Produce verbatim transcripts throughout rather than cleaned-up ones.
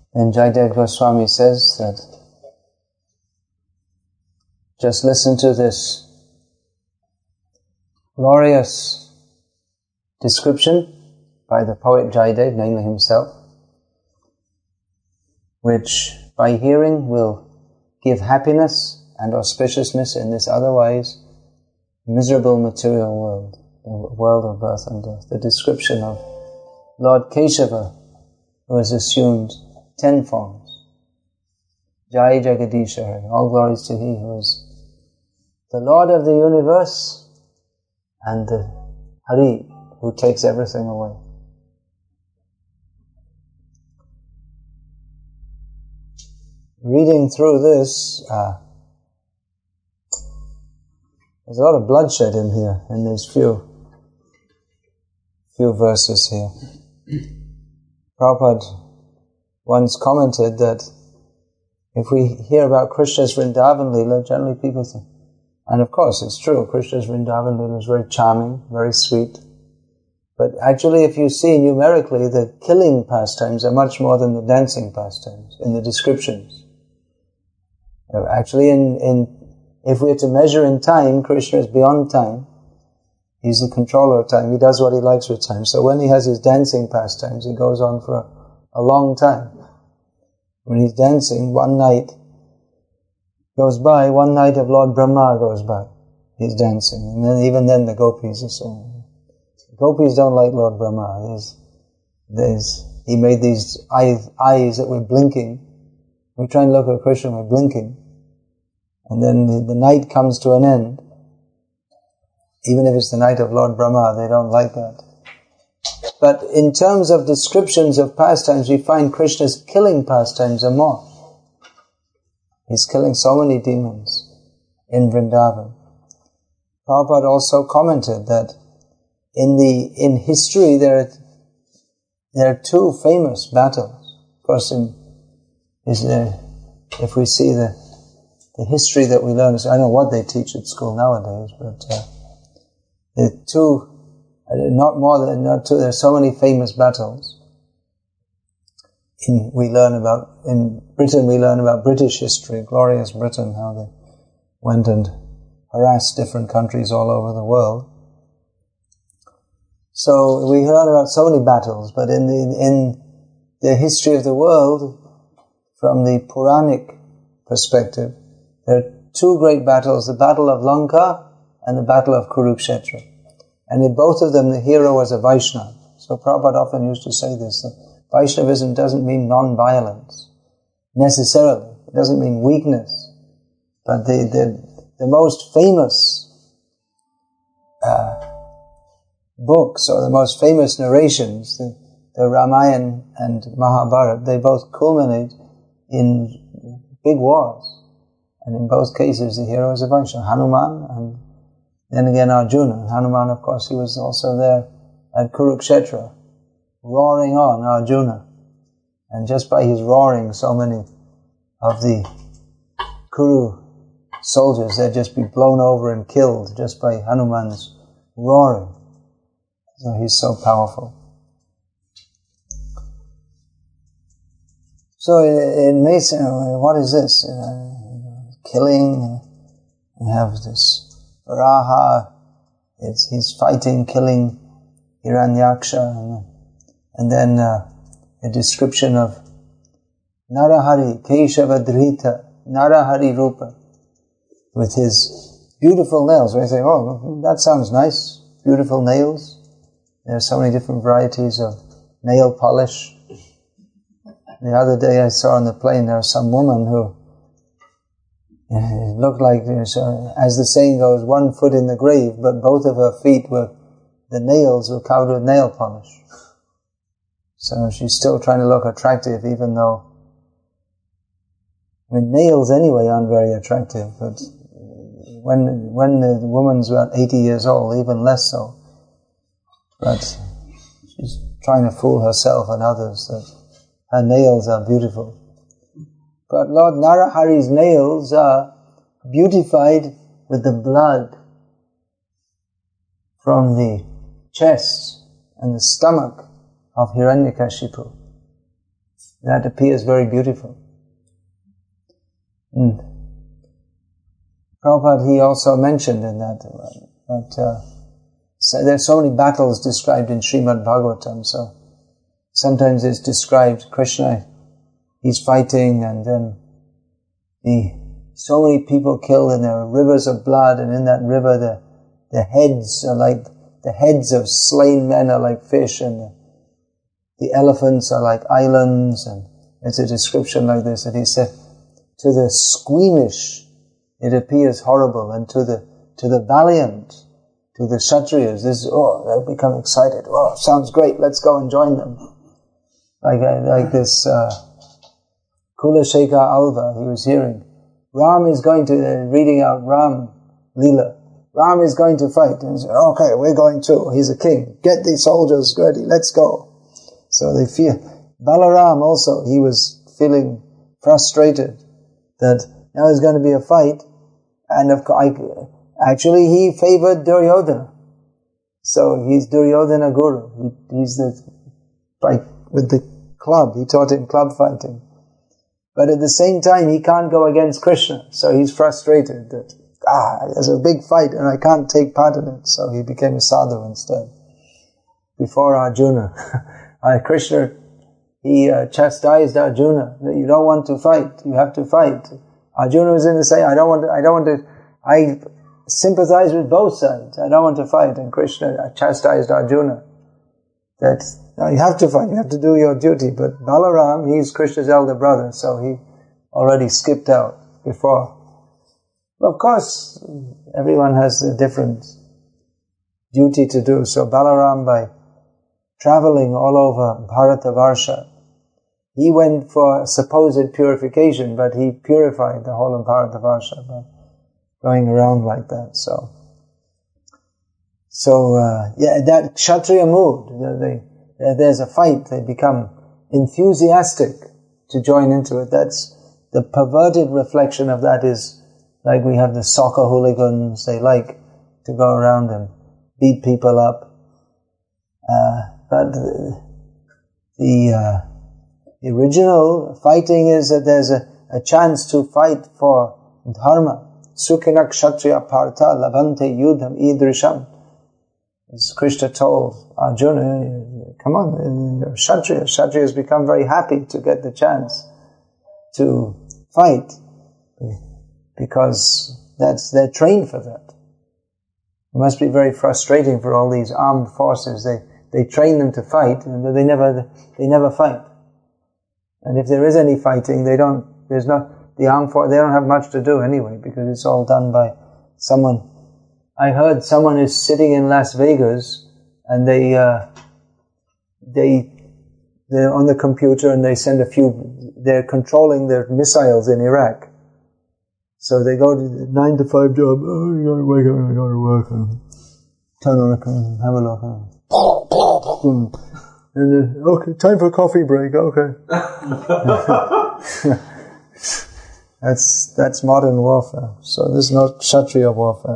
And Jayadev Goswami says that just listen to this glorious description by the poet Jayadev, namely himself, which by hearing will give happiness and auspiciousness in this otherwise miserable material world, the world of birth and death. The description of Lord Keshava, who has assumed ten forms. Jai Jagadisha Hari, all glories to He who is the Lord of the universe and the Hari who takes everything away. Reading through this, uh, there's a lot of bloodshed in here, in these few, few verses here. Prabhupada once commented that if we hear about Krishna's Vrindavan Leela, generally people think, and of course it's true, Krishna's Vrindavan Leela is very charming, very sweet. But actually if you see numerically, the killing pastimes are much more than the dancing pastimes in the descriptions. Actually, in, in if we are to measure in time, Krishna is beyond time. He's the controller of time. He does what he likes with time. So when he has his dancing pastimes, it goes on for a, a long time. When he's dancing, one night goes by, one night of Lord Brahma goes by. He's dancing. And then even then the gopis are saying, gopis don't like Lord Brahma. There's, there's, he made these eyes, eyes that were blinking. We try and look at Krishna, we're blinking. And then the, the night comes to an end. Even if it's the night of Lord Brahma, they don't like that. But in terms of descriptions of pastimes, we find Krishna's killing pastimes are more. He's killing so many demons in Vrindavan. Prabhupada also commented that in the in history there are, there are two famous battles. Of course, in is there, if we see the the history that we learn, I don't know what they teach at school nowadays, but uh, the two, not more than not two, there are so many famous battles. In, we learn about, in Britain we learn about British history, glorious Britain, how they went and harassed different countries all over the world. So we learn about so many battles, but in the, in the history of the world, from the Puranic perspective, there are two great battles, the Battle of Lanka and the Battle of Kurukshetra. And in both of them, the hero was a Vaishnava. So Prabhupada often used to say this, that Vaishnavism doesn't mean non-violence, necessarily. It doesn't mean weakness. But the, the, the most famous uh, books, or the most famous narrations, the, the Ramayana and Mahabharata, they both culminate in big wars. And in both cases, the hero is a Vaishnava, Hanuman, and then again Arjuna. Hanuman, of course, he was also there at Kurukshetra, roaring on Arjuna. And just by his roaring, so many of the Kuru soldiers, they'd just be blown over and killed just by Hanuman's roaring. So he's so powerful. So it may say, what is this? Uh, killing, we have this Varaha, it's, he's fighting, killing Hiranyaksha, and, and then uh, a description of Narahari, Keshava Dhrita, Narahari Rupa, with his beautiful nails. We say, oh, that sounds nice, beautiful nails. There are so many different varieties of nail polish. The other day I saw on the plane there was some woman who it looked like, as the saying goes, one foot in the grave, but both of her feet were, the nails were covered with nail polish. So she's still trying to look attractive, even though, I mean, nails anyway aren't very attractive, but when when the woman's about eighty years old, even less so. But she's trying to fool herself and others that her nails are beautiful. But Lord Narahari's nails are beautified with the blood from the chest and the stomach of Hiranyakashipu. That appears very beautiful. Mm. Prabhupada, he also mentioned in that that uh, so there's so many battles described in Srimad Bhagavatam. So sometimes it's described Krishna, he's fighting, and then the so many people killed, and there are rivers of blood, and in that river the the heads are like the heads of slain men are like fish, and the, the elephants are like islands, and it's a description like this that he said, to the squeamish it appears horrible, and to the to the valiant, to the Kshatriyas, this oh they become excited. Oh, sounds great. Let's go and join them. Like uh, like this uh, Kulashekha Alva, he was hearing Ram is going to uh, reading out Ram Leela. Ram is going to fight, and he said, okay, we're going too. He's a king. Get the soldiers ready. Let's go. So they fear. Balaram also, he was feeling frustrated that now there's going to be a fight. And of course, actually he favored Duryodhana. So he's Duryodhana Guru. He, he's the, fight with the club. He taught him club fighting. But at the same time, he can't go against Krishna. So he's frustrated that, ah, there's a big fight and I can't take part in it. So he became a sadhu instead. Before Arjuna. Krishna, he uh, chastised Arjuna that you don't want to fight. You have to fight. Arjuna was in the same, I don't want to, I don't want to, I sympathize with both sides. I don't want to fight. And Krishna chastised Arjuna that no, you have to fight, you have to do your duty. But Balaram, he's Krishna's elder brother, so he already skipped out before. But of course, everyone has a different duty to do. So Balaram, by traveling all over Bharatavarsha, he went for supposed purification, but he purified the whole of Bharatavarsha by going around like that. So, so uh, yeah, that Kshatriya mood, they, they, there's a fight, they become enthusiastic to join into it. That's the perverted reflection of that is like we have the soccer hooligans, they like to go around and beat people up. Uh, but the, the uh, The original fighting is that there's a, a chance to fight for dharma. Sukhina kshatriya partha labante yudham idrisham. As Krishna told Arjuna, come on, kshatriya. Kshatriyas become very happy to get the chance to fight because that's they're trained for that. It must be very frustrating for all these armed forces. They they train them to fight, and they never they never fight. And if there is any fighting, they don't, there's not, the armed force, they don't have much to do anyway, because it's all done by someone. I heard someone is sitting in Las Vegas, and they, uh, they, they're on the computer and they send a few, they're controlling their missiles in Iraq. So they go to the nine to five job, oh, you gotta wake up, you gotta work, and turn on a, have a look, and, And then, okay, time for a coffee break, okay. that's that's modern warfare. So this is not Kshatriya warfare.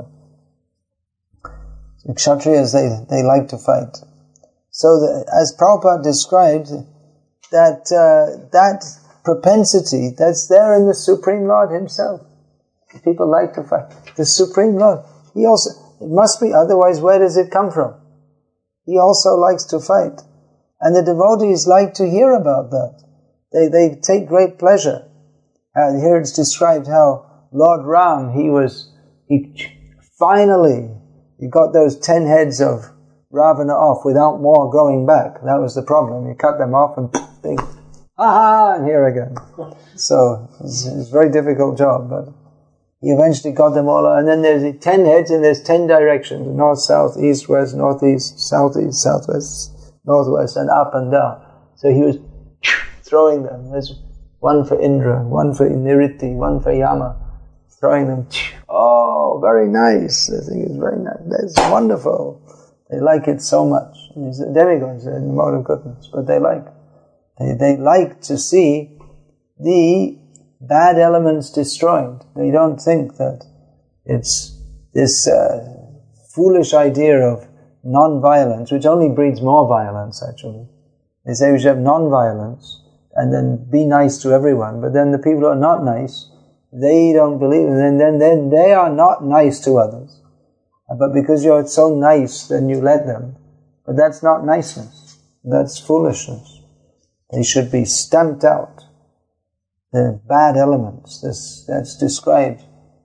The Kshatriyas, they, they like to fight. So the, as Prabhupada described, that uh, that propensity, that's there in the Supreme Lord Himself. People like to fight. The Supreme Lord, He also, it must be, otherwise where does it come from? He also likes to fight. And the devotees like to hear about that. They they take great pleasure. Uh, here it's described how Lord Ram, he was, he finally, he got those ten heads of Ravana off without more growing back. That was the problem. He cut them off and they, ha-ha, and here again. So it's, it's a very difficult job, but he eventually got them all. And then there's ten heads and there's ten directions: north, south, east, west, northeast, southeast, southwest, northwest, and up and down. So he was throwing them. There's one for Indra, one for Niriti, one for Yama, throwing them. Oh, very nice. I think it's very nice. That's wonderful. They like it so much. These demigods are in the mode of goodness, but they like, they, they like to see the bad elements destroyed. They don't think that it's this uh, foolish idea of non-violence, which only breeds more violence, actually. They say we should have non-violence, and then be nice to everyone. But then the people who are not nice, they don't believe, and then, then, then they are not nice to others. But because you're so nice, then you let them. But that's not niceness. That's foolishness. They should be stamped out. The bad elements. This, that's described.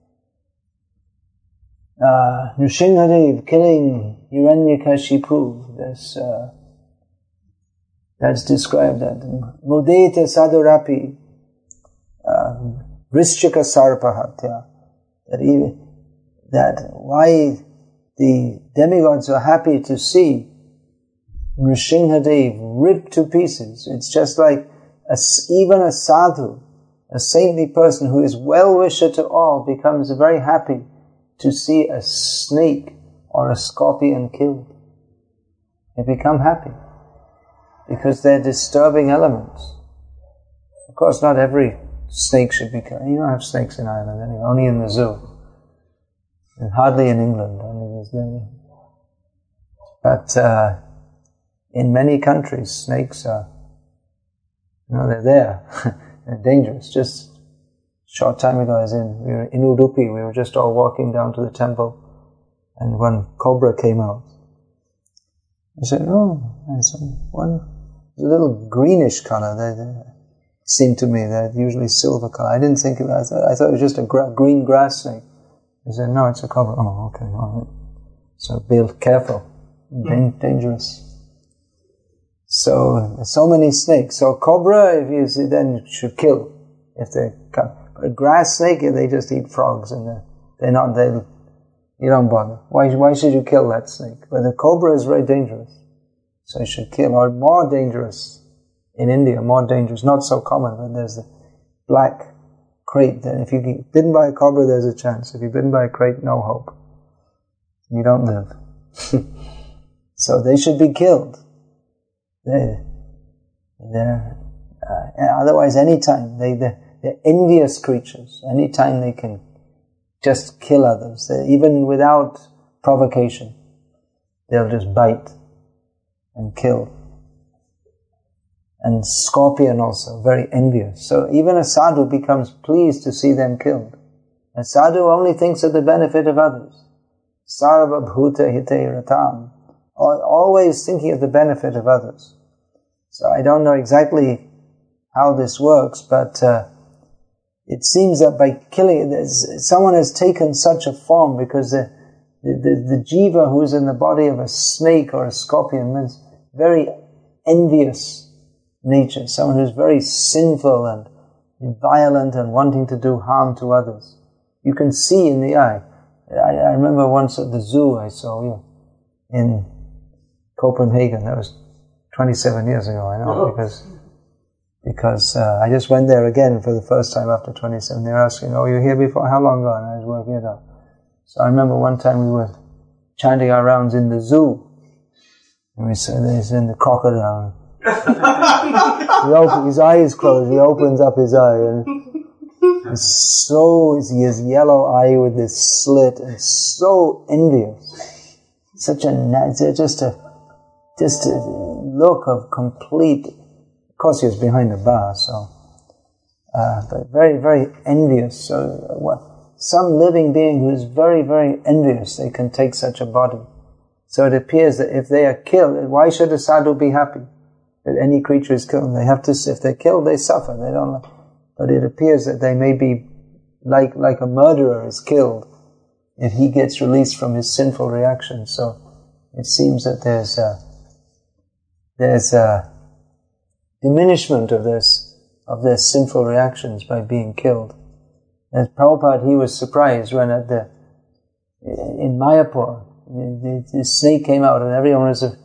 Uh, Nrsimhadev killing Hiranyakashipu. This, uh, that's described. That Mudeta Sadhurapi. Uh, Vrishchika Sarpahatya. That even, that why the demigods are happy to see Nrsimhadev ripped to pieces. It's just like a, even a sadhu, a saintly person who is well-wisher to all, becomes very happy to see a snake or a scorpion killed. They become happy because they're disturbing elements. Of course, not every snake should be killed. You don't have snakes in Ireland anyway, only in the zoo. And hardly in England. I mean, there's no, but uh, in many countries, snakes are, you know, they're there. They're dangerous. Just a short time ago, I was in, we were in Udupi, we were just all walking down to the temple, and one cobra came out. I said, oh, there's one, a little greenish color. They, they seemed to me, they're usually silver color. I didn't think of it, I thought, I thought it was just a gra- green grass snake. He said, no, it's a cobra. Oh, okay, all right. So be careful. Dan- dangerous. So, so many snakes. So cobra, if you see, then you should kill. If they come. But a grass snake, they just eat frogs and they're, they're not, they, you don't bother. Why, why should you kill that snake? But the cobra is very dangerous. So you should kill. Or more dangerous in India, more dangerous. Not so common, but there's the black crate. Then if you get bitten by a cobra, there's a chance. If you're bitten by a crate, no hope. You don't live. So they should be killed. They're, they're, uh, otherwise, anytime they they're, they're envious creatures. Anytime they can just kill others, they, even without provocation, they'll just bite and kill. And scorpion also, very envious. So even a sadhu becomes pleased to see them killed. A sadhu only thinks of the benefit of others. Sarva bhuta hite ratam. Always thinking of the benefit of others. So I don't know exactly how this works, but uh, it seems that by killing, someone has taken such a form because the, the, the, the jiva who is in the body of a snake or a scorpion is very envious nature, someone who's very sinful and violent and wanting to do harm to others. You can see in the eye. I, I remember once at the zoo I saw you in Copenhagen. That was twenty-seven years ago, I know, oh. because because uh, I just went there again for the first time after twenty-seven. They were asking, oh, you were here before? How long ago? And I was working it out. So I remember one time we were chanting our rounds in the zoo. And we said, there's in the crocodile. he open, his eye is closed, he opens up his eye and it's so, he has yellow eye with this slit and so envious. Such a, just a, just a look of complete, of course he was behind the bar, so, uh, but very, very envious. So what, some living being who is very, very envious, they can take such a body. So it appears that if they are killed, why should a sadhu be happy that any creature is killed? They have to, if they're killed, they suffer. They don't. But it appears that they may be like like a murderer is killed if he gets released from his sinful reactions. So it seems that there's a there's a diminishment of this of their sinful reactions by being killed. As Prabhupada, he was surprised when at the in Mayapur the, the, the snake came out and everyone was a,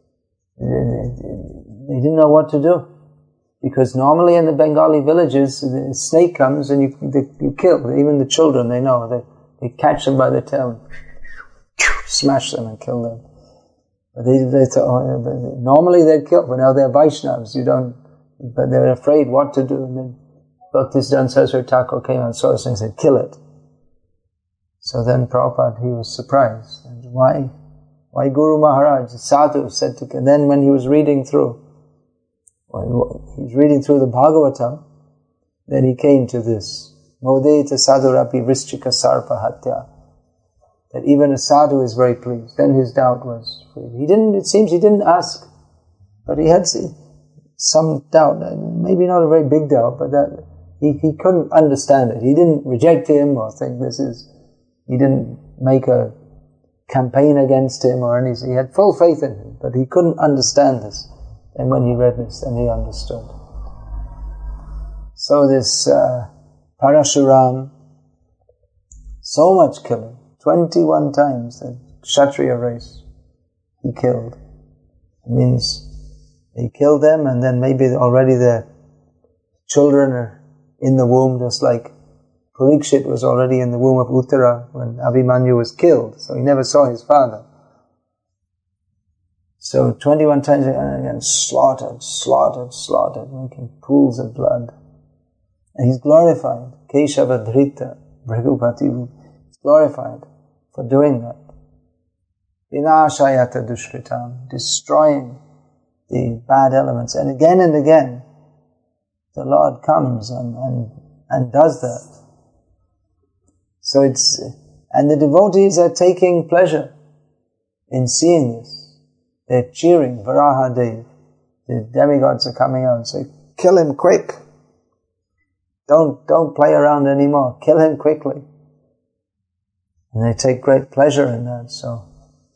they didn't know what to do. Because normally in the Bengali villages, the snake comes and you, they, you kill. Even the children, they know. They, they catch them by the tail, smash them and kill them. But they, they thought, oh, normally they'd kill, but now they're Vaishnavas. You don't, but they're afraid what to do. And then Bhaktisiddhanta Saraswati Thakur came out and saw this and said, kill it. So then Prabhupada, he was surprised. And why? Why Guru Maharaj, Sadhu said to, and then when he was reading through, He's reading through the Bhagavatam, then he came to this. Modeta sadhurapi vrischika sarpa hatya. That even a sadhu is very pleased. Then his doubt was freed. He didn't, it seems he didn't ask, but he had some doubt, maybe not a very big doubt, but that he, he couldn't understand it. He didn't reject him or think this is, he didn't make a campaign against him or anything. He had full faith in him, but he couldn't understand this. And when he read this, then he understood. So this uh, Parashuram, so much killing, twenty-one times the Kshatriya race he killed. It means he killed them, and then maybe already their children are in the womb, just like Parikshit was already in the womb of Uttara when Abhimanyu was killed, so he never saw his father. So twenty-one times again, slaughtered, slaughtered, slaughtered, making pools of blood. And he's glorified. Keshava Dhrita, Bhrigupati, he's glorified for doing that. Vinashayata dushkritam, destroying the bad elements. And again and again, the Lord comes and, and, and does that. So it's, and the devotees are taking pleasure in seeing this. They're cheering, Varahadev. The demigods are coming out and say, kill him quick. Don't, don't play around anymore. Kill him quickly. And they take great pleasure in that, so.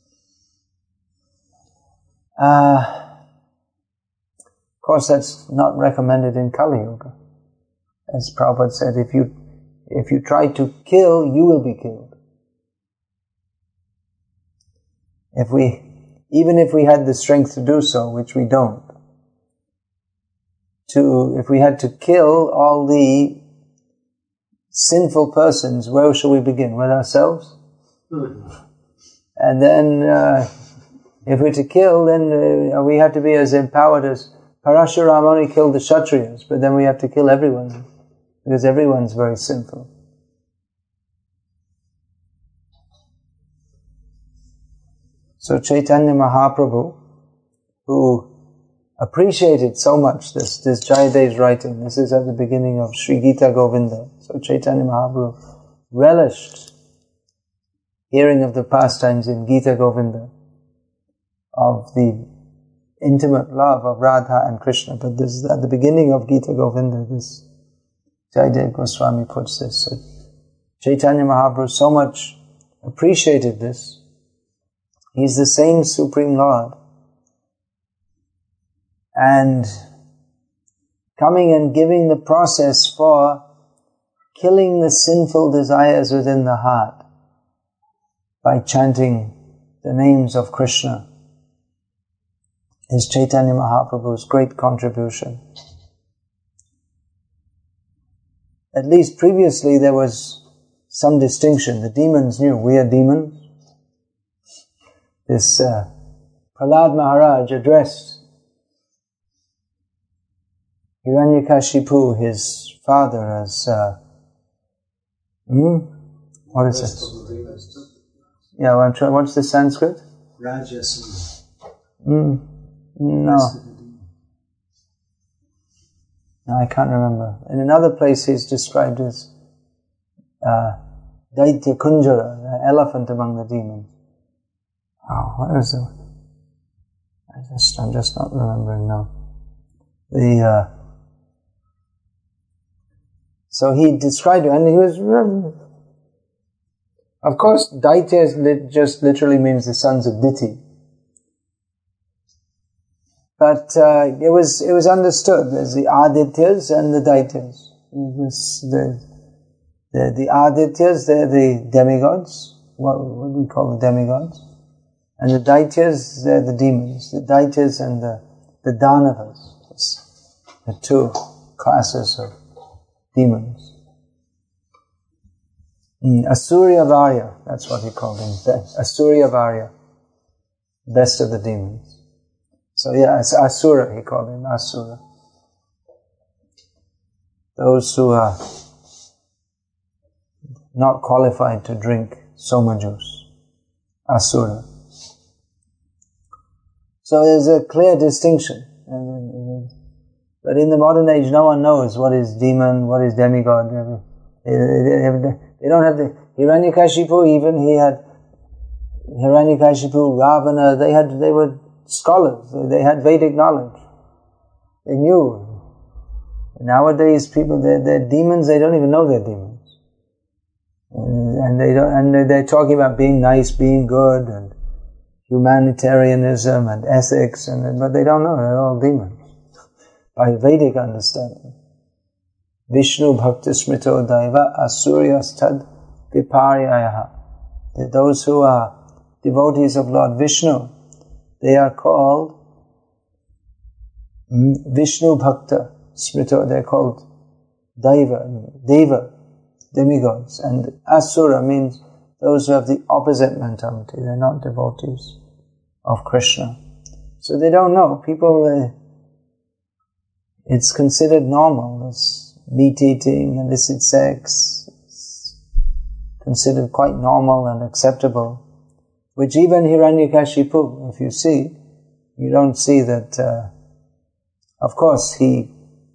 Uh, of course, that's not recommended in Kali Yuga. As Prabhupada said, if you, if you try to kill, you will be killed. If we, even if we had the strength to do so, which we don't, to, if we had to kill all the sinful persons, where shall we begin? With ourselves? Mm-hmm. And then, uh, if we're to kill, then uh, we have to be as empowered as Parashuram only killed the Kshatriyas, but then we have to kill everyone, because everyone's very sinful. So Chaitanya Mahaprabhu, who appreciated so much this, this Jayadev's writing, this is at the beginning of Sri Gita Govinda. So Chaitanya Mahaprabhu relished hearing of the pastimes in Gita Govinda, of the intimate love of Radha and Krishna. But this is at the beginning of Gita Govinda, this Jayadev Goswami puts this. So Chaitanya Mahaprabhu so much appreciated this. He's the same Supreme Lord. And coming and giving the process for killing the sinful desires within the heart by chanting the names of Krishna is Chaitanya Mahaprabhu's great contribution. At least previously there was some distinction. The demons knew we are demons. This uh, Prahlad Maharaj addressed Hiranyakashipu, his father, as uh, hmm? what is it? Yeah, well, I'm trying, what's the Sanskrit? Rajasura. Mm, no. No, I can't remember. In another place he's described as uh, Daitya Kunjara, the elephant among the demons. Oh, what is it? I just, I'm just not remembering now. The, uh, so he described it, and he was, of course, Daitya just literally means the sons of Diti. But uh, it was it was understood. There's the Adityas and the Daityas. This, the, the, the Adityas, they're the demigods. What, what do we call the demigods? And the Daityas, they're the demons. The Daityas and the, the Danavas. It's the two classes of demons. Mm, Asurya Varya, that's what he called him. Asurya Varya. Best of the demons. So yeah, it's Asura, he called him, Asura. Those who are not qualified to drink soma juice. Asura. So there's a clear distinction. But in the modern age, no one knows what is demon, what is demigod. They, they, they don't have the Hiranyakashipu. Even he had Hiranyakashipu, Ravana. They had, they were scholars. They had Vedic knowledge. They knew. Nowadays, people, they're, they're demons. They don't even know they're demons. And they don't, and they're talking about being nice, being good, and humanitarianism and ethics, and but they don't know they're all demons. By Vedic understanding, Vishnu Bhakti Smrito Daiva Asuryas Tad Viparyayaha. Those who are devotees of Lord Vishnu, they are called Vishnu Bhakta Smrito. They're called Daiva, Deva. Demigods. And Asura means those who have the opposite mentality. They're not devotees of Krishna. So they don't know. People, uh, it's considered normal. This meat eating, illicit sex, it's considered quite normal and acceptable. Which even Hiranyakashipu, if you see, you don't see that, uh, of course he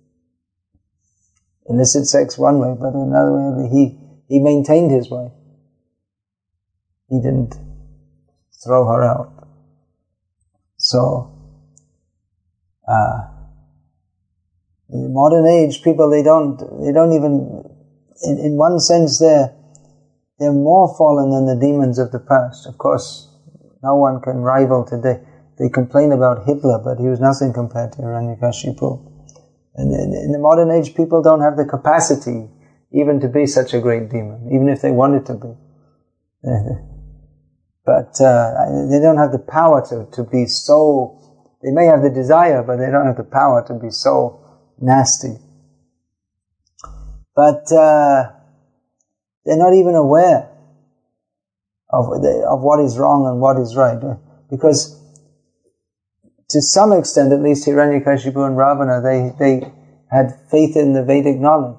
illicit sex one way, but another way he he maintained his wife. He didn't throw her out. So, uh, in the modern age, people they don't they don't even in, in one sense they're they're more fallen than the demons of the past. Of course, no one can rival today. They complain about Hitler, but he was nothing compared to Hiranyakashipu. And in the modern age, people don't have the capacity even to be such a great demon, even if they wanted to be. But uh, they don't have the power to, to be so, they may have the desire, but they don't have the power to be so nasty. But uh, they're not even aware of, the, of what is wrong and what is right. Because to some extent, at least Hiranyakashipu and Ravana, they, they had faith in the Vedic knowledge.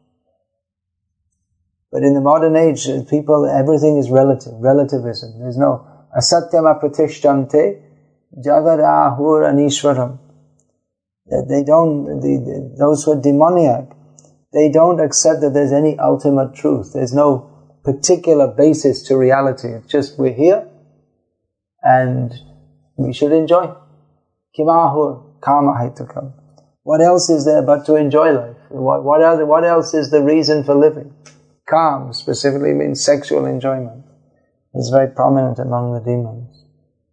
But in the modern age, people, everything is relative, relativism. There's no asatyam apratishthante jagad ahur anishwaram. They don't, the, those who are demoniac, they don't accept that there's any ultimate truth. There's no particular basis to reality. It's just we're here and we should enjoy. Kimahur kama haitukam. What else is there but to enjoy life? What, what, other, what else is the reason for living? Kam specifically means sexual enjoyment. It's very prominent among the demons.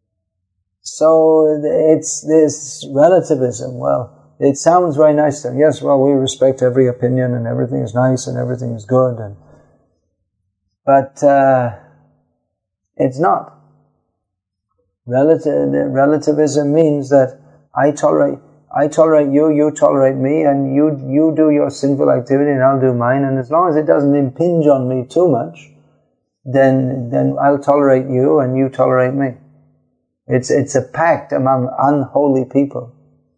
So it's this relativism. Well, it sounds very nice to them. Yes, well, we respect every opinion and everything is nice and everything is good. And, but uh, it's not. Relativ- relativism means that I tolerate, I tolerate you, you tolerate me, and you you do your sinful activity and I'll do mine, and as long as it doesn't impinge on me too much, then then I'll tolerate you and you tolerate me. It's it's a pact among unholy people,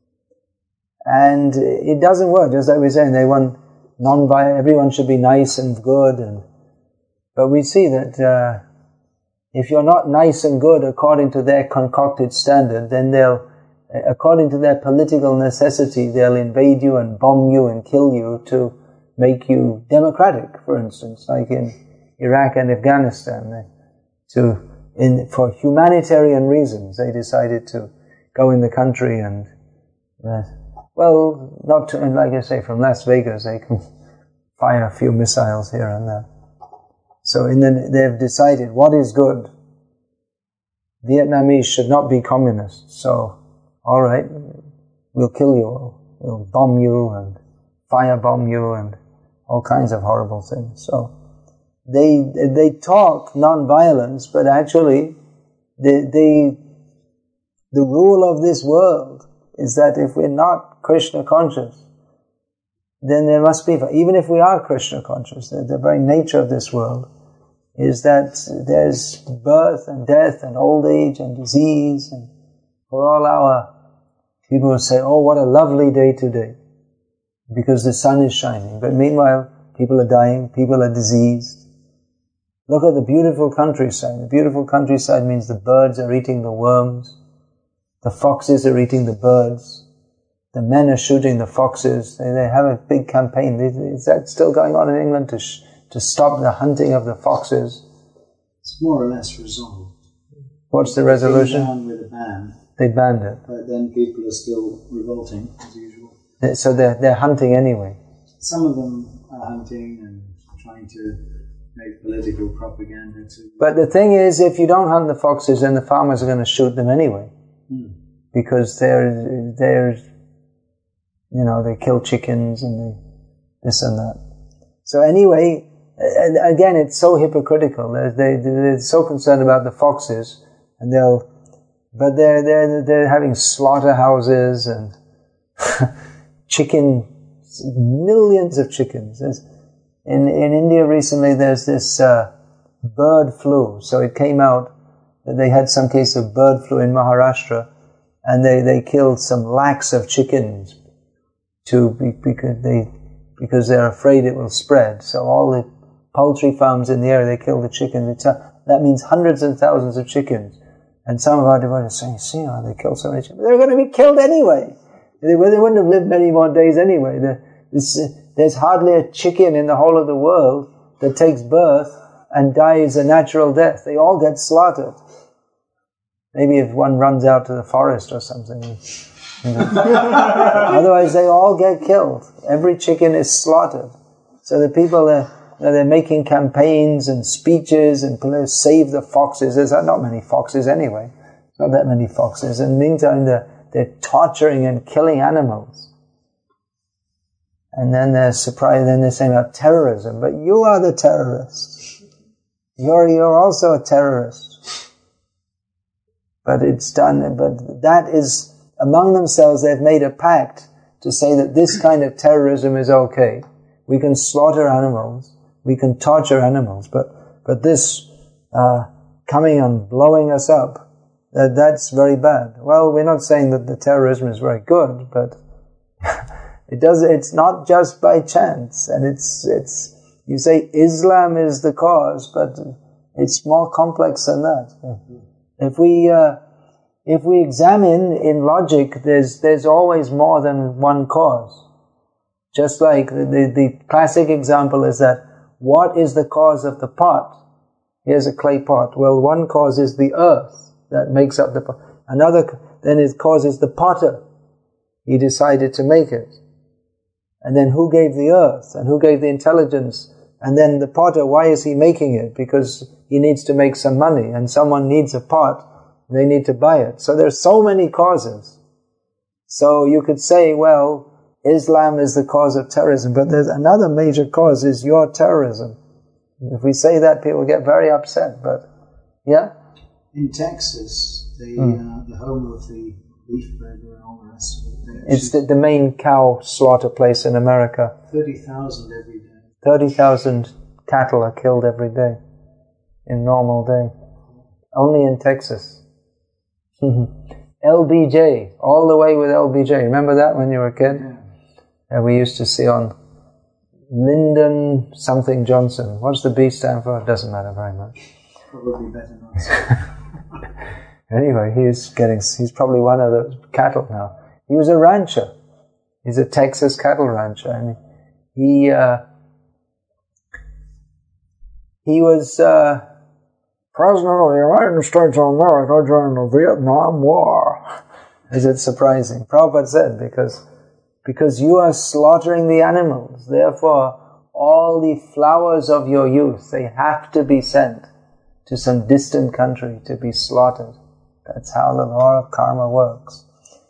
and it doesn't work. Just like we're saying, they want non-violent. Everyone should be nice and good, and but we see that. Uh, If you're not nice and good according to their concocted standard, then they'll, according to their political necessity, they'll invade you and bomb you and kill you to make you democratic, for instance, like in Iraq and Afghanistan. To, in, for humanitarian reasons, they decided to go in the country and, uh, well, not to, and like I say, from Las Vegas, they can fire a few missiles here and there. So in the, they've decided what is good. Vietnamese should not be communists. So, all right, we'll kill you all. We'll bomb you and firebomb you and all kinds of horrible things. So they they talk non-violence, but actually the the the rule of this world is that if we're not Krishna conscious, then there must be, even if we are Krishna conscious, the, the very nature of this world is that there's birth and death and old age and disease, and for all our, people will say, oh, what a lovely day today, because the sun is shining. But meanwhile, people are dying, people are diseased. Look at the beautiful countryside. The beautiful countryside means the birds are eating the worms, the foxes are eating the birds, the men are shooting the foxes. They, they have a big campaign. Is that still going on in England to sh- to stop the hunting of the foxes? It's more or less resolved. What's the resolution? They came down with a ban. They banned it. But then people are still revolting, as usual. So they're, they're hunting anyway. Some of them are hunting and trying to make political propaganda too. But the thing is, if you don't hunt the foxes, then the farmers are going to shoot them anyway. Hmm. Because they're, they're, you know, they kill chickens and they, this and that. So anyway, again, it's so hypocritical. They're, they, they're so concerned about the foxes, and they'll, but they're, they're, they're having slaughterhouses and chicken, millions of chickens. There's, in, in India recently, there's this uh, bird flu. So it came out that they had some case of bird flu in Maharashtra, and they, they killed some lakhs of chickens to be, because they because they're afraid it will spread. So all the poultry farms in the area, they kill the chickens. That means hundreds and thousands of chickens. And some of our devotees are saying, see how they kill so many chickens. They're going to be killed anyway. They, they wouldn't have lived many more days anyway. There's, there's hardly a chicken in the whole of the world that takes birth and dies a natural death. They all get slaughtered. Maybe if one runs out to the forest or something. Otherwise they all get killed. Every chicken is slaughtered. So the people are, they're making campaigns and speeches and save the foxes. There's not many foxes anyway. Not that many foxes. In the meantime, they're, they're torturing and killing animals. And then they're surprised, then they're saying about terrorism. But you are the terrorist. You're, you're also a terrorist. But it's done, but that is, among themselves they've made a pact to say that this kind of terrorism is okay. We can slaughter animals, we can torture animals, but, but this, uh, coming and blowing us up, that, that's very bad. Well, we're not saying that the terrorism is very good, but it does, it's not just by chance, and it's, it's, you say Islam is the cause, but it's more complex than that. If we, uh, if we examine in logic, there's, there's always more than one cause. Just like the, the, the classic example is that, what is the cause of the pot? Here's a clay pot. Well, one cause is the earth that makes up the pot. Another, then it causes the potter. He decided to make it. And then who gave the earth? And who gave the intelligence? And then the potter, why is he making it? Because he needs to make some money, and someone needs a pot, they need to buy it. So there's so many causes. So you could say, well, Islam is the cause of terrorism, but there's another major cause is your terrorism. If we say that, people get very upset, but, yeah? In Texas, the, mm. uh, the home of the beef burger and all the rest of it. It's the, the main cow slaughter place in America. thirty thousand every day. thirty thousand cattle are killed every day. In normal day. Only in Texas. L B J, all the way with L B J. Remember that when you were a kid? Yeah. And we used to see on Lyndon something Johnson. What's the B stand for? It doesn't matter very much. Probably better not. Anyway, he's getting, he's probably one of the cattle now. He was a rancher. He's a Texas cattle rancher. And he, uh, he was, uh, President of the United States of America during the Vietnam War. Is it surprising? Prabhupada said, because, because you are slaughtering the animals, therefore all the flowers of your youth, they have to be sent to some distant country to be slaughtered. That's how the law of karma works.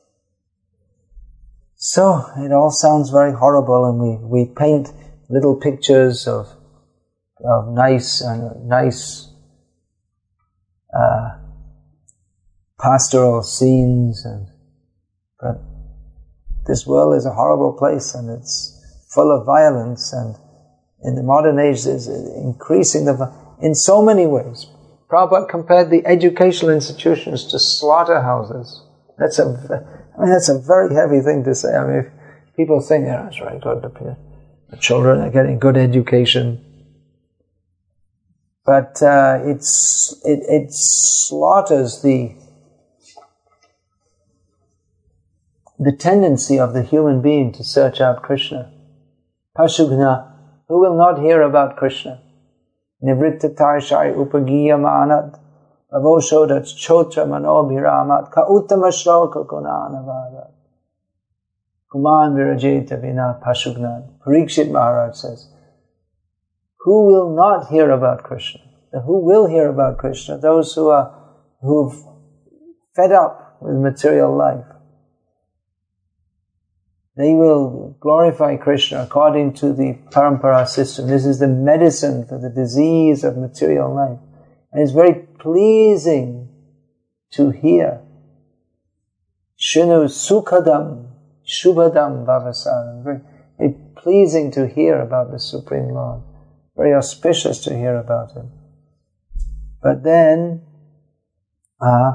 So, it all sounds very horrible, and we, we paint little pictures of, of nice, uh, nice, Uh, pastoral scenes, and but this world is a horrible place, and it's full of violence, and in the modern age is increasing the in so many ways. Prabhupada compared the educational institutions to slaughterhouses. That's a, I mean, that's a very heavy thing to say. I mean, if people think, yeah, that's very good. The children are getting good education. But uh, it's it, it slaughters the the tendency of the human being to search out Krishna. Pashugna, who will not hear about Krishna? Nivritta tarshai upagiyam anad avoshodat chotra manobhiramat ka uttama shloka kunanavadat kuman virajeta vina pashugna. Parikshit Maharaj says, who will not hear about Krishna? Who will hear about Krishna? Those who are who've fed up with material life. They will glorify Krishna according to the parampara system. This is the medicine for the disease of material life. And it's very pleasing to hear. Shinu sukhadam, shubhadam bhavasaram. Very, very pleasing to hear about the Supreme Lord. Very auspicious to hear about Him. But then, uh,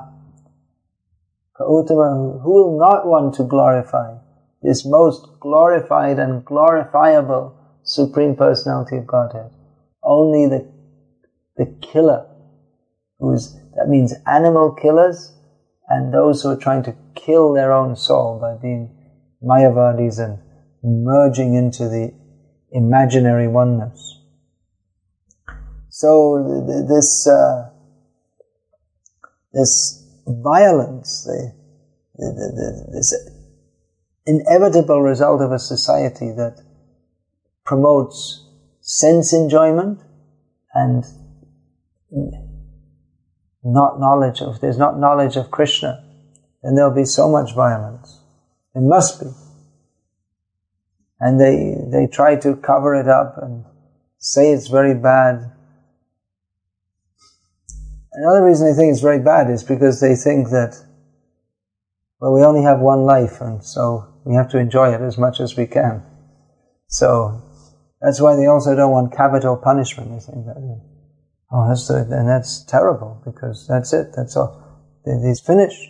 who will not want to glorify this most glorified and glorifiable Supreme Personality of Godhead? Only the the killer, who is, that means animal killers, and those who are trying to kill their own soul by being Mayavadis and merging into the imaginary oneness. So th- this uh, this violence, the, the, the, the, this inevitable result of a society that promotes sense enjoyment and not knowledge of, if there's not knowledge of Krishna, then there'll be so much violence. There must be. And they, they try to cover it up and say it's very bad. Another reason they think it's very bad is because they think that, well, we only have one life, and so we have to enjoy it as much as we can. So that's why they also don't want capital punishment. They think that, oh, that's the, and that's terrible, because that's it. That's all. He's finished.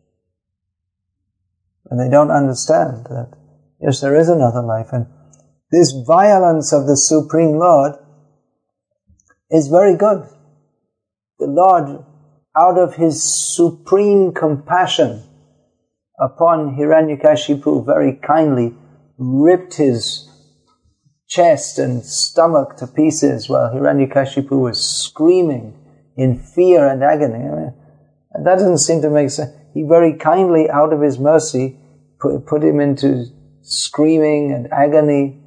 And they don't understand that yes, there is another life, and this violence of the Supreme Lord is very good. The Lord, out of His supreme compassion upon Hiranyakashipu, very kindly ripped his chest and stomach to pieces while Hiranyakashipu was screaming in fear and agony. I mean, that doesn't seem to make sense. He very kindly, out of His mercy, put, put him into screaming and agony.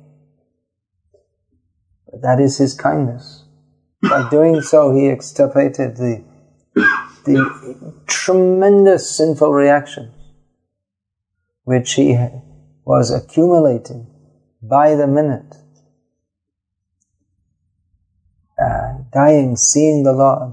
But that is His kindness. By doing so, He extirpated the, the tremendous sinful reactions which he was accumulating by the minute. Uh, dying, seeing the Lord.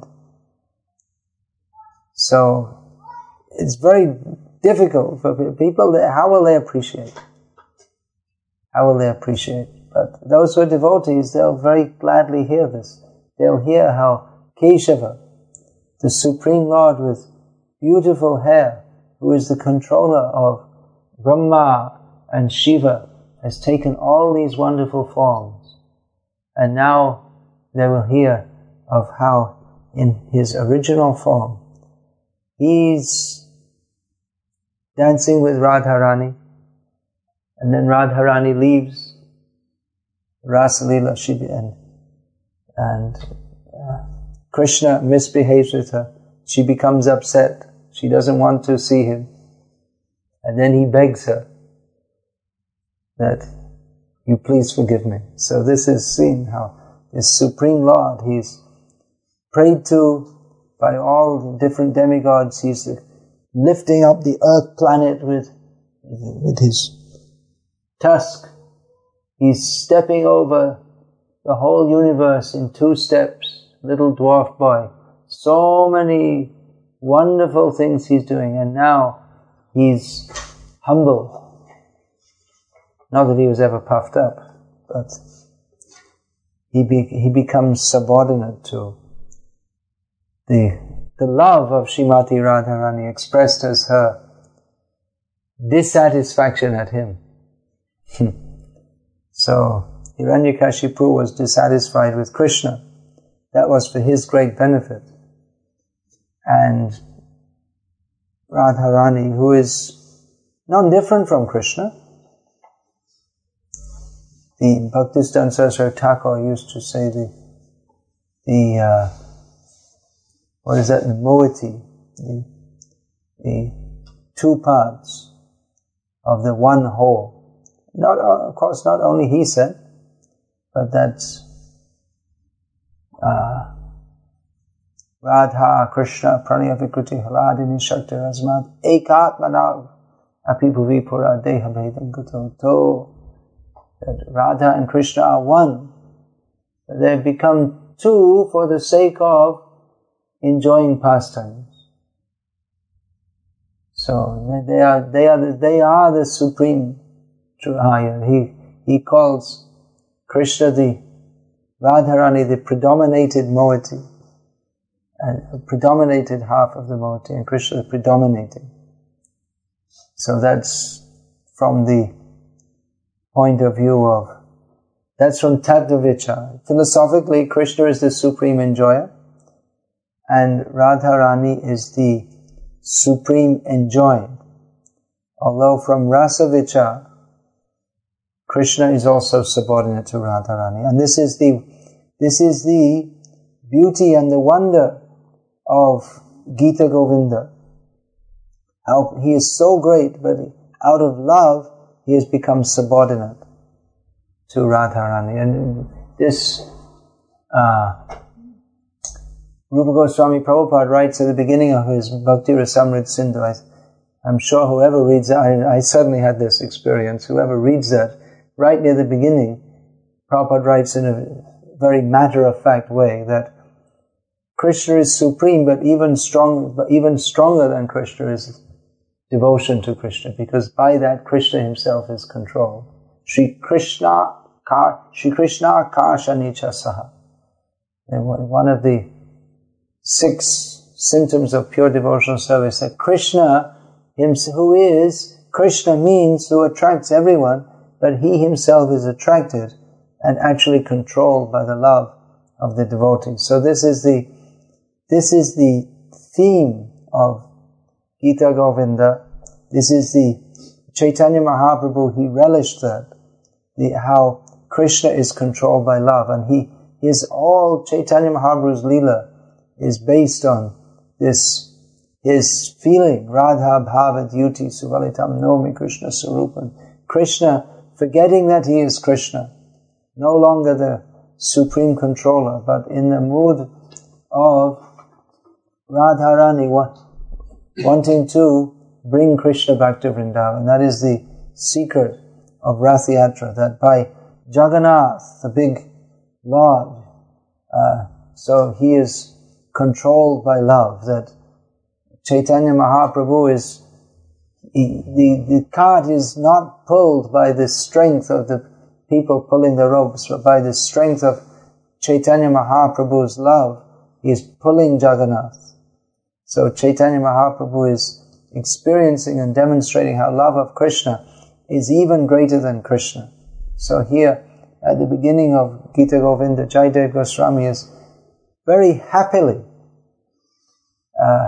So, it's very difficult for people. That, how will they appreciate? How will they appreciate? But those who are devotees, they'll very gladly hear this. They'll hear how Keshava, the Supreme Lord with beautiful hair, who is the controller of Brahma and Shiva, has taken all these wonderful forms. And now they will hear of how in His original form, He's dancing with Radharani, and then Radharani leaves Rasalila, she, and, and uh, Krishna misbehaves with her. She becomes upset. She doesn't want to see him. And then he begs her that, you please forgive me. So this is seen how this Supreme Lord, He's prayed to by all the different demigods. He's lifting up the earth planet with, with His tusk. He's stepping over the whole universe in two steps, little dwarf boy. So many wonderful things He's doing, and now He's humble. Not that He was ever puffed up, but he be, he becomes subordinate to the the love of Srimati Radharani, expressed as her dissatisfaction at him. So Hiranyakashipu was dissatisfied with Krishna. That was for his great benefit. And Radharani, who is not different from Krishna. The Bhaktisiddhanta Saraswati Thakur used to say the, the uh, what is that, the moiety, the, the two parts of the one whole. Not, of course, not only he said, but that's uh, Radha Krishna Pranya Vikruti Haladini Shakti Rasmat Ekatmanav Api Bhuvi Pura Deha Bhedam Gato. That Radha and Krishna are one. They've become two for the sake of enjoying pastimes. So they are they are the, they are the supreme Trihaya. He he calls Krishna the Radharani the predominated moiety, and the predominated half of the moiety, and Krishna the predominating. So that's from the point of view of, that's from Tattva Vichara. Philosophically, Krishna is the supreme enjoyer, and Radharani is the supreme enjoyed. Although from Rasa Vichara, Krishna is also subordinate to Radharani. And this is the, this is the beauty and the wonder of Gita Govinda. How he is so great, but out of love, he has become subordinate to Radharani. And this, uh, Rupa Goswami Prabhupada writes at the beginning of his Bhakti Rasamrita Sindhu, I, I'm sure whoever reads that, I, I certainly had this experience, whoever reads that, right near the beginning, Prabhupada writes in a very matter-of-fact way that Krishna is supreme, but even strong, but even stronger than Krishna is devotion to Krishna, because by that Krishna himself is controlled. Shri Krishna Kar, Shri Krishna Karshanicha Saha. And one of the six symptoms of pure devotional service, that Krishna, who is, Krishna means who attracts everyone, but he himself is attracted and actually controlled by the love of the devotee. So this is the, this is the theme of Gita Govinda. This is the Chaitanya Mahaprabhu, he relished that, the, how Krishna is controlled by love, and he, his all Chaitanya Mahaprabhu's Leela is based on this, his feeling, Radha Bhavat Yuti Suvalitam Nomi Krishna Sarupan. Krishna, forgetting that he is Krishna, no longer the supreme controller, but in the mood of Radharani, wanting to bring Krishna back to Vrindavan. That is the secret of Rath Yatra, that by Jagannath, the big Lord, uh, so he is controlled by love, that Chaitanya Mahaprabhu is, he, the, the cart is not pulled by the strength of the people pulling the ropes, but by the strength of Chaitanya Mahaprabhu's love, he is pulling Jagannath. So Chaitanya Mahaprabhu is experiencing and demonstrating how love of Krishna is even greater than Krishna. So here, at the beginning of Gita Govinda, Jayadeva Goswami is very happily uh,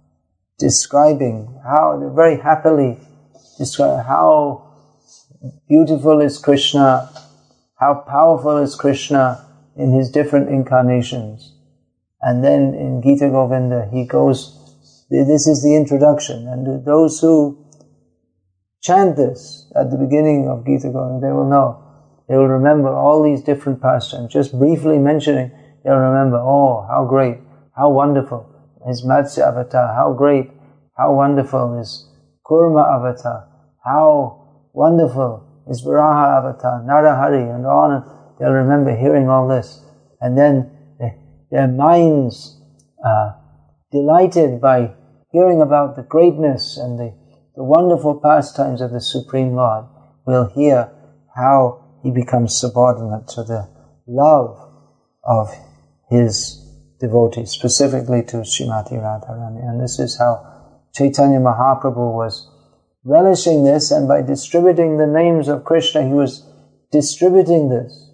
describing how, very happily describing how beautiful is Krishna, how powerful is Krishna in his different incarnations. And then in Gita Govinda, he goes, this is the introduction, and those who chant this at the beginning of Gita Govinda, they will know, they will remember all these different pastimes. Just briefly mentioning, they'll remember, oh, how great, how wonderful is Matsya Avatar, how great, how wonderful is Kurma Avatar, how wonderful is Varaha Avatar, Narahari, and on, and they'll remember hearing all this. And then they, their minds uh, delighted by hearing about the greatness and the, the wonderful pastimes of the Supreme Lord, will hear how he becomes subordinate to the love of his devotees, specifically to Srimati Radharani. And this is how Chaitanya Mahaprabhu was relishing this, and by distributing the names of Krishna, he was distributing this.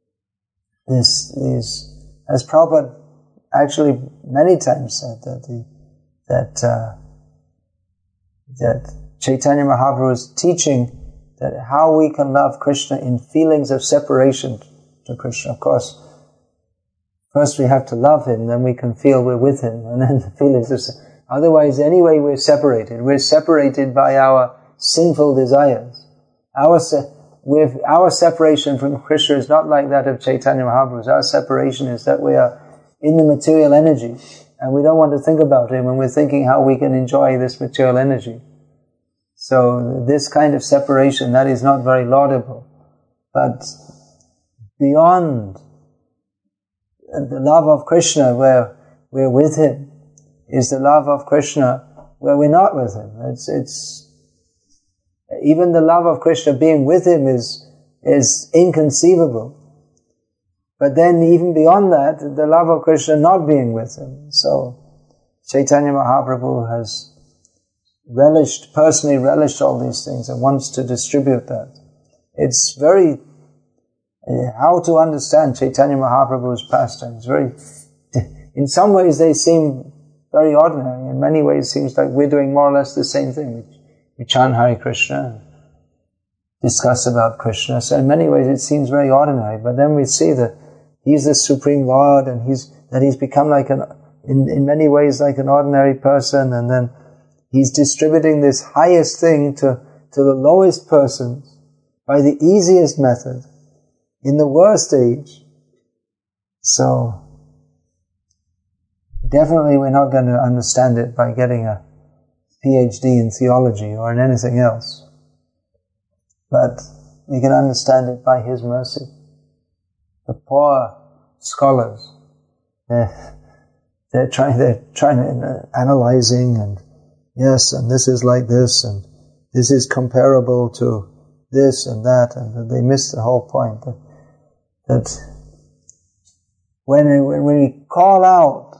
This, these, as Prabhupada actually many times said, that the, that uh, that Chaitanya Mahaprabhu is teaching that how we can love Krishna in feelings of separation to Krishna. Of course, first we have to love Him, then we can feel we're with Him, and then the feelings of... Otherwise, anyway, we're separated. We're separated by our sinful desires. Our se- we've, our separation from Krishna is not like that of Chaitanya Mahaprabhu. Our separation is that we are in the material energy, and we don't want to think about Him, and we're thinking how we can enjoy this material energy. So this kind of separation, that is not very laudable. But beyond the love of Krishna, where we're with Him, is the love of Krishna where we're not with Him. It's, it's, even the love of Krishna being with Him is, is inconceivable. But then even beyond that, the love of Krishna not being with Him. So Chaitanya Mahaprabhu has relished, personally relished all these things and wants to distribute that. It's very, how to understand Chaitanya Mahaprabhu's pastimes. Very, in some ways they seem very ordinary. In many ways it seems like we're doing more or less the same thing. We, we chant Hare Krishna, discuss about Krishna. So in many ways it seems very ordinary. But then we see that He's the Supreme Lord, and He's, that He's become like an, in, in many ways like an ordinary person, and then He's distributing this highest thing to, to the lowest persons by the easiest method, in the worst age. So, definitely we're not going to understand it by getting a P H D in theology or in anything else. But we can understand it by His mercy. The poor scholars, they're, they're trying, they're trying to, uh, analyzing and yes, and this is like this, and this is comparable to this and that, and they miss the whole point. That, that when, when we call out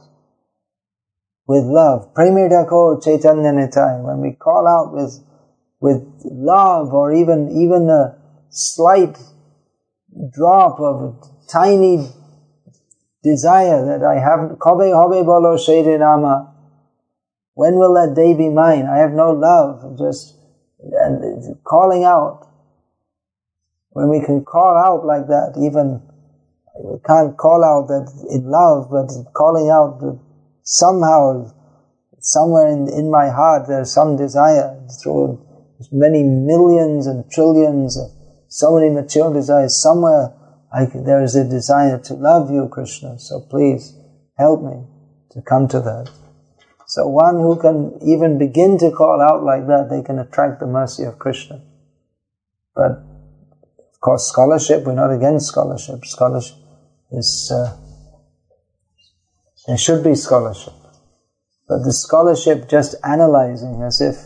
with love, Premirdako Chaitanya Nitai, when we call out with with love, or even even a slight drop of a tiny desire that I have, Kobe Hobe Bolo Shede Nama, when will that day be mine? I have no love. Just and calling out. When we can call out like that, even we can't call out that in love, but calling out that somehow, somewhere in, in my heart, there's some desire through many millions and trillions, of so many material desires. Somewhere I, there is a desire to love you, Krishna. So please help me to come to that. So one who can even begin to call out like that, they can attract the mercy of Krishna. But, of course, scholarship, we're not against scholarship. Scholarship is, uh, there should be scholarship. But the scholarship just analyzing as if,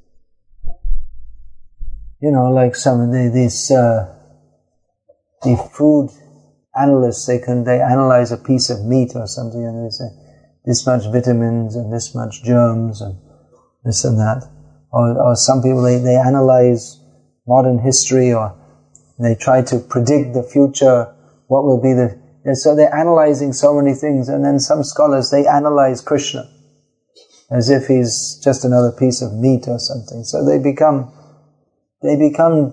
you know, like some of the, these, uh, the food analysts, they can, they analyze a piece of meat or something and they say, this much vitamins and this much germs and this and that. Or, or some people, they, they analyze modern history, or they try to predict the future, what will be the... And so they're analyzing so many things, and then some scholars, they analyze Krishna as if He's just another piece of meat or something. So they become, they become,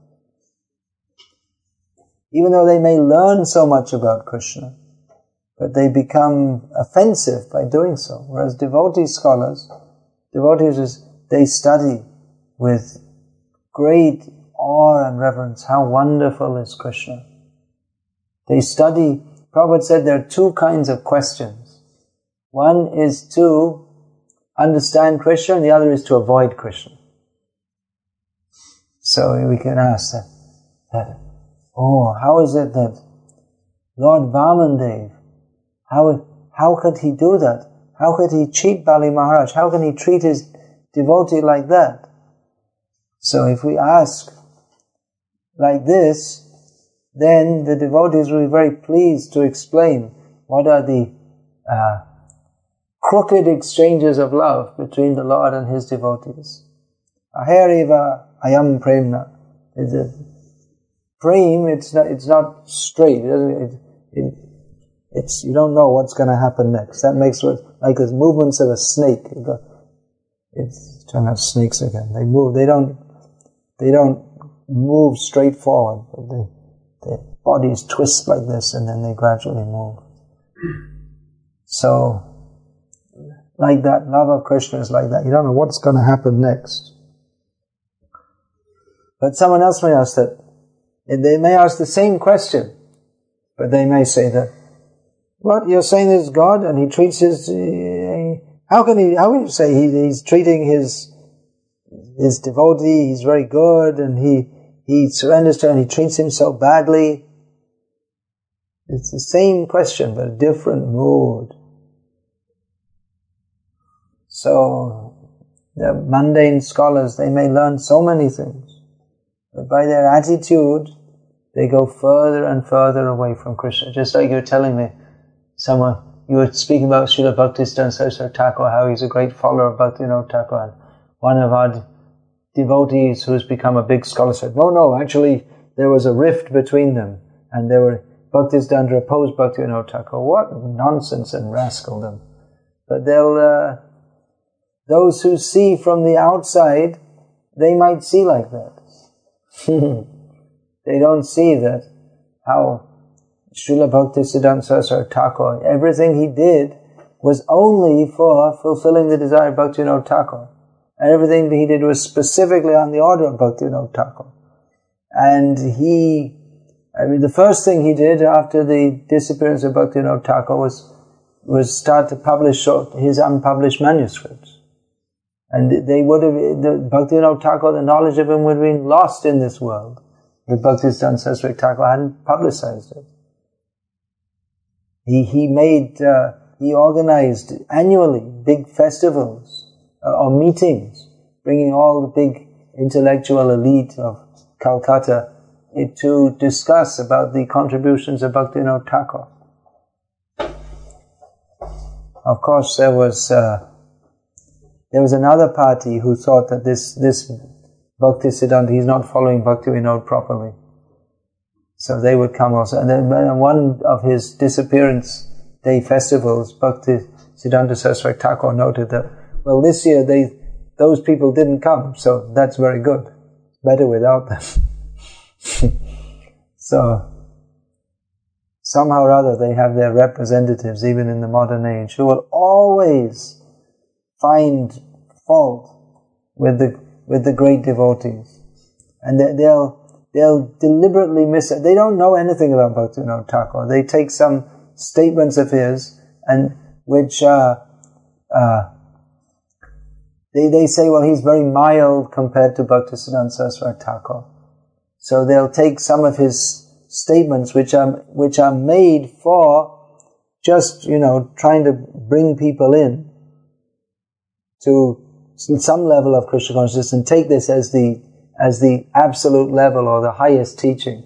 even though they may learn so much about Krishna, but they become offensive by doing so. Whereas devotee scholars, devotees, they study with great awe and reverence. How wonderful is Krishna. They study, Prabhupada said there are two kinds of questions. One is to understand Krishna, and the other is to avoid Krishna. So we can ask that, that oh, how is it that Lord Vamandev, How, how could he do that? How could he cheat Bali Maharaj? How can he treat his devotee like that? So if we ask like this, then the devotees will be very pleased to explain what are the uh, crooked exchanges of love between the Lord and His devotees. Ahariva ayam premna. It's a prem, it's not, it's not straight. It doesn't, it, it, It's, you don't know what's going to happen next. That makes it like the movements of a snake. it's turn out snakes again. They move. They don't. They don't move straight forward. But they, their bodies twist like this, and then they gradually move. So, like that, love of Krishna is like that. You don't know what's going to happen next. But someone else may ask that. And they may ask the same question, but they may say that, what, you're saying there's God and he treats his, uh, how can he, how will you say he, he's treating his, his devotee, he's very good and he, he surrenders to him and he treats him so badly? It's the same question, but a different mood. So, the mundane scholars, they may learn so many things, but by their attitude, they go further and further away from Krishna. Just like you were telling me, someone, you were speaking about Srila Bhaktisiddhanta Saraswati Thakur, how he's a great follower of Bhaktivinoda Thakur, and one of our devotees who's become a big scholar said, no, no, actually there was a rift between them, and they were, Bhaktisiddhanta opposed Bhaktivinoda Thakur. What nonsense and rascaldom. But they'll, uh, those who see from the outside, they might see like that. They don't see that how Srila Bhaktisiddhanta Saraswati Thakur, everything he did was only for fulfilling the desire of Bhaktivinoda Thakur. And everything that he did was specifically on the order of Bhaktivinoda Thakur. And he, I mean, the first thing he did after the disappearance of Bhaktivinoda Thakur was, was start to publish his unpublished manuscripts. And they would have, the Bhaktivinoda Thakur, the knowledge of him would have been lost in this world if Bhaktisiddhanta Saraswati Thakur hadn't publicized it. He, he made, uh, he organized annually big festivals uh, or meetings, bringing all the big intellectual elite of Calcutta to discuss about the contributions of Bhaktivinoda Thakur. Of course, there was, uh, There was another party who thought that this, this Bhaktisiddhanta, he's not following Bhaktivinoda properly. So they would come also. And then one of his disappearance day festivals, Bhaktisiddhanta Saraswati Thakur noted that, well, this year they, those people didn't come, so that's very good. Better without them. So, somehow or other they have their representatives, even in the modern age, who will always find fault with the with the great devotees, and they, they'll they'll deliberately miss it. They don't know anything about Bhaktivinoda Thakur. They take some statements of his, and which uh, uh, they they say, well, he's very mild compared to Bhaktisiddhanta Saraswati Thakur. So they'll take some of his statements, which are which are made for just, you know, trying to bring people in to some level of Krishna consciousness, and take this as the as the absolute level or the highest teaching.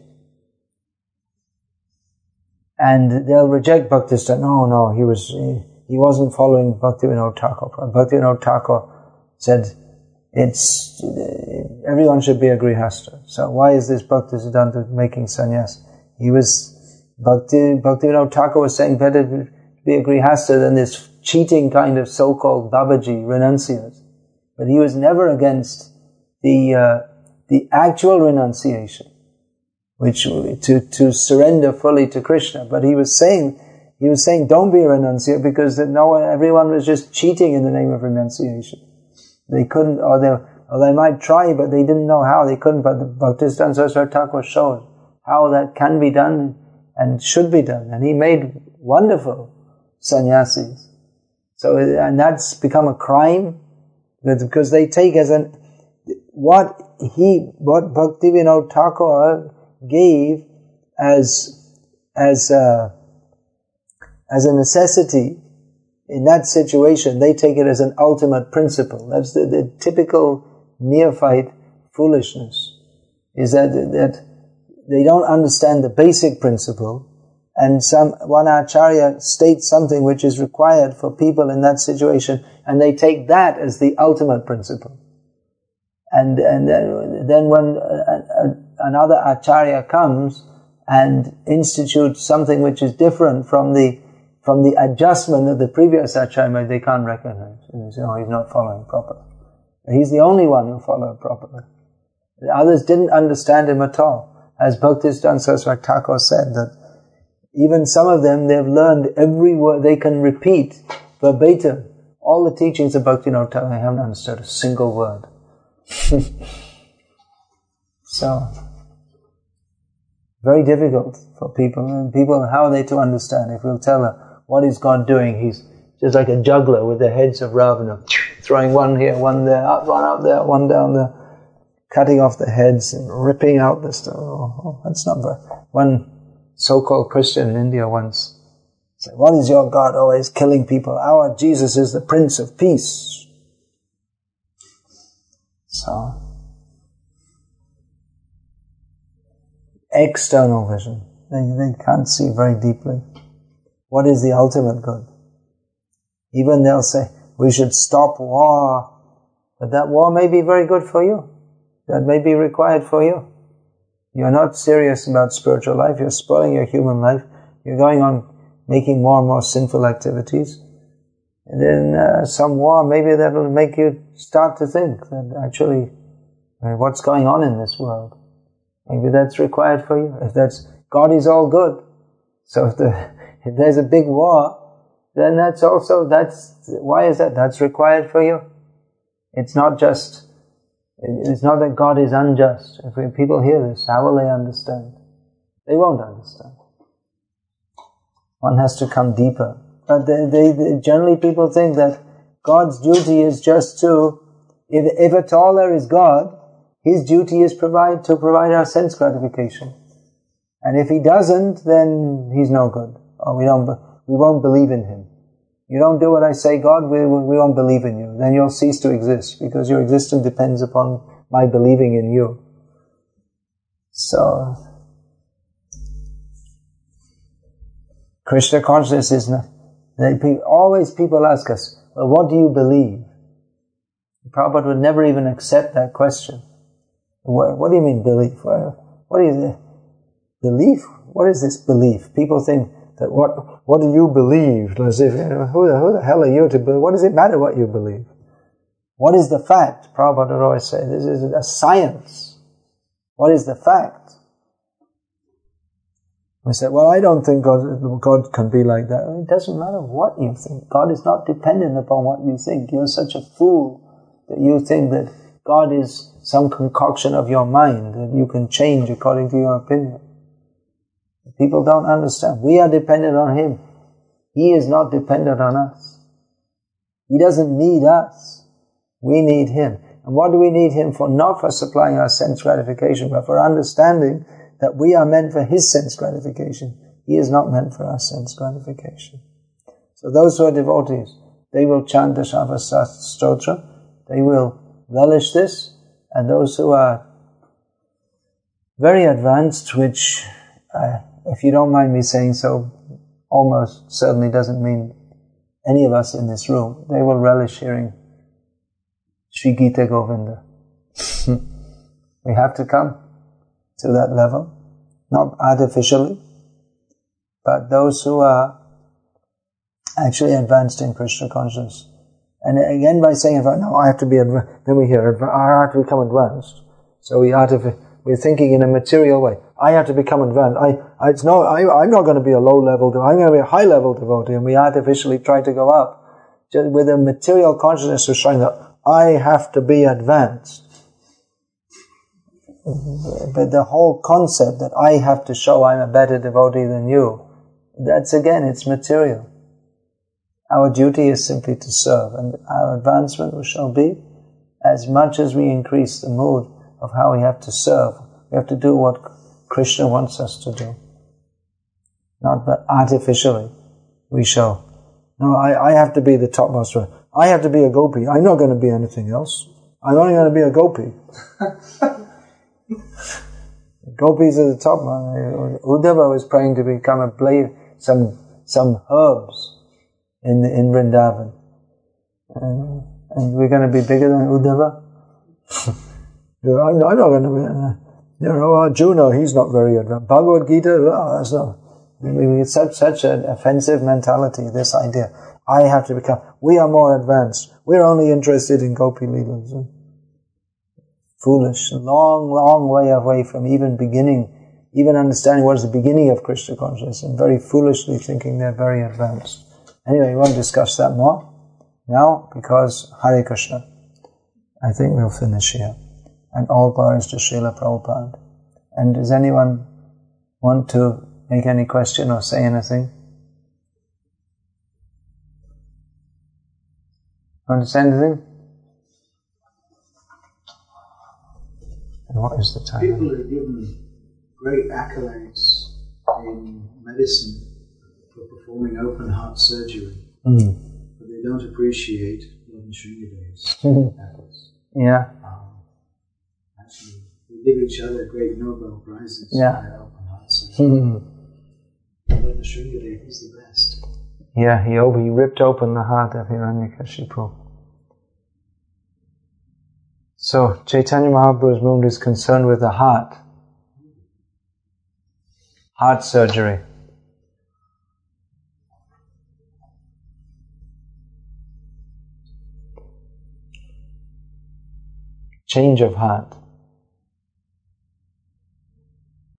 And they'll reject Bhaktisiddhanta. No, no, he was he, he wasn't following Bhaktivinoda Thakur. Bhaktivinoda Thakur said, it's everyone should be a grihastha. So why is this Bhaktisiddhanta making sannyas? He was Bhakti Bhaktivinoda Thakur was saying better to be a grihastha than this cheating kind of so-called Babaji renunciates. But he was never against the uh, the actual renunciation, which to to surrender fully to Krishna. But he was saying he was saying don't be a renunciate, because that no everyone was just cheating in the name of renunciation. They couldn't, or they or they might try, but they didn't know how. They couldn't. But the Bhaktisiddhanta Saraswati Thakur showed how that can be done and should be done, and he made wonderful sannyasis. So, and that's become a crime, because they take as an, what he, what Bhaktivinoda Thakur gave as, as a, as a necessity, in that situation, they take it as an ultimate principle. That's the, the typical neophyte foolishness, is that, that they don't understand the basic principle, and some one acharya states something which is required for people in that situation, and they take that as the ultimate principle. And and then, then when a, a, another acharya comes and institutes something which is different from the from the adjustment that the previous acharya made, they can't recognize. And they say, oh, he's not following properly. He's the only one who followed properly. The others didn't understand him at all. As Bhaktisiddhanta Saraswati Thakur said, that even some of them, they've learned every word, they can repeat verbatim all the teachings of Bhaktivinoda Thakur. They haven't understood a single word. So, very difficult for people. And people, how are they to understand? If we'll tell them, what is God doing? He's just like a juggler with the heads of Ravana, throwing one here, one there, up, one up there, one down there, cutting off the heads and ripping out the stuff. Oh, oh, that's not very... One so-called Christian in India once said, what is your God always killing people? Our Jesus is the Prince of Peace. So, external vision. They, they can't see very deeply. What is the ultimate good? Even they'll say, we should stop war. But that war may be very good for you. That may be required for you. You're not serious about spiritual life. You're spoiling your human life. You're going on making more and more sinful activities. And then uh, some war, maybe that will make you start to think that actually, uh, what's going on in this world? Maybe that's required for you. If that's, God is all good. So if, the, if there's a big war, then that's also, that's, why is that? That's required for you. It's not just, it's not that God is unjust. If people hear this, how will they understand? They won't understand. One has to come deeper. But they, they, they, generally people think that God's duty is just to, if, if at all there is God, His duty is provide to provide our sense gratification. And if He doesn't, then He's no good. Or we don't, we won't believe in Him. You don't do what I say, God, we, we won't believe in you. Then you'll cease to exist, because your existence depends upon my believing in you. So, Krishna consciousness is not, they, always people ask us, well, what do you believe? Prabhupada would never even accept that question. What, what do you mean belief? What is it? Belief? What is this belief? People think that what what do you believe? As if, you know, who, the, who the hell are you to believe? What does it matter what you believe? What is the fact? Prabhupada would always say, this is a science. What is the fact? We say, well, I don't think God, God can be like that. It doesn't matter what you think. God is not dependent upon what you think. You're such a fool that you think that God is some concoction of your mind that you can change according to your opinion. People don't understand. We are dependent on Him. He is not dependent on us. He doesn't need us. We need Him. And what do we need Him for? Not for supplying our sense gratification, but for understanding that we are meant for His sense gratification. He is not meant for our sense gratification. So those who are devotees, they will chant the Shava Stotra, they will relish this, and those who are very advanced, which, uh, if you don't mind me saying so, almost certainly doesn't mean any of us in this room, they will relish hearing Sri Gita Govinda. We have to come to that level, not artificially, but those who are actually advanced in Krishna consciousness. And again, by saying, no, I have to be advanced, then we hear, I have to become advanced. So we artific- we're thinking in a material way. I have to become advanced. I, I, it's no, I, I'm not going to be a low-level devotee. I'm going to be a high-level devotee. And we artificially try to go up. Just with a material consciousness of showing that I have to be advanced. But the whole concept that I have to show I'm a better devotee than you, that's again, it's material. Our duty is simply to serve, and our advancement shall be as much as we increase the mood of how we have to serve. We have to do what Krishna wants us to do. Not that artificially we shall. No, I, I have to be the topmost one. I have to be a gopi. I'm not going to be anything else. I'm only going to be a gopi. Gopis are the top one. Uddhava was praying to become a blade, some some herbs in in Vrindavan. And, and we're going to be bigger than Uddhava? I'm, I'm not going to be... Uh, you know, Arjuna, he's not very advanced. Bhagavad Gita, oh, that's not... It's such, such an offensive mentality, this idea. I have to become... We are more advanced. We're only interested in Gopi Leelas. Huh? Foolish, long, long way away from even beginning, even understanding what is the beginning of Krishna consciousness, and very foolishly thinking they're very advanced. Anyway, we won't discuss that more now, because Hare Krishna. I think we'll finish here. And all glories to Srila Prabhupada. And does anyone want to make any question or say anything? Want to say anything? And what is the time? People are given great accolades in medicine for performing open heart surgery, mm. but they don't appreciate Lord Sringadeva's efforts. Yeah. Um, actually, they give each other great Nobel prizes yeah. for their open heart surgery. Lord Sringadeva is the best. Yeah, he, over, he ripped open the heart of Hiranyakashipu. So, Chaitanya Mahaprabhu's movement is concerned with the heart. Heart surgery. Change of heart.